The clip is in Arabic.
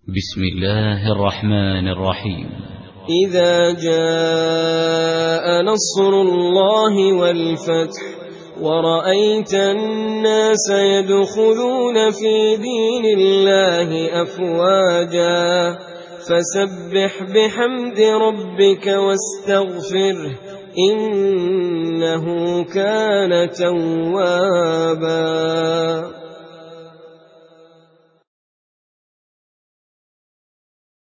بسم الله الرحمن الرحيم. إذا جاء نصر الله والفتح ورأيت الناس يدخلون في دين الله أفواجا فسبح بحمد ربك واستغفره إنه كان توابا.